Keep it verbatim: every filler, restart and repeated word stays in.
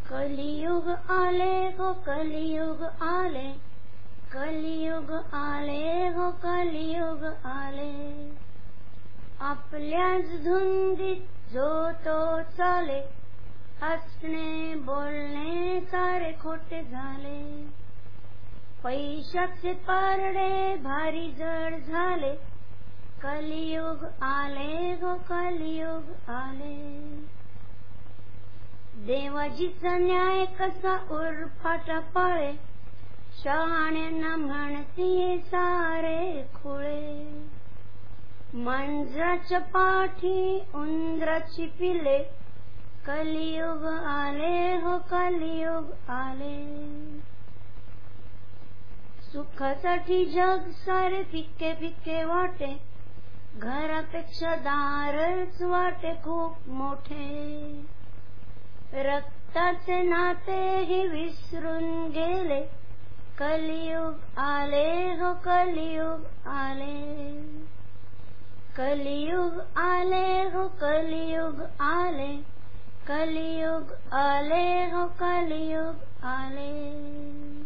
कलियुग आले हो कलियुग आले, कलियुग आले हो कलियुग आले. आपल्याच धुंदीत जो तो चाले, हसणे बोलणे सारे खोटे झाले. पैशाचे पारडे भारी जड झाले, कलियुग आले हो कलियुग आले. देवाजीचा न्याय कसा उरफाटा पाळे, शहाण्यांना म्हणती सारे खुळे. मांजराच्या पाठी उंदराची पिले, कलियुग आले हो कलियुग आले. सुखासाठी जग सारे फिक्के फिक्के वाटे, घरापेक्षा दारच वाटे खूप मोठे. रक्ताचे नाते हे विसरून गेले, कलियुग आले हो कलियुग आले. कलियुग आले हो कलियुग आले, कलियुग आले हो कलियुग आले.